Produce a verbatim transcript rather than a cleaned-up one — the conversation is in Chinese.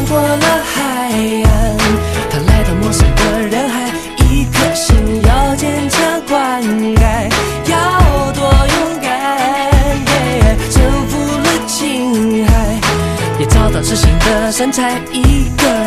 过了海岸，他来到陌生的人海，一颗心要坚强灌溉，要多勇敢， yeah, 征服了青海，也找到知心的身材，一个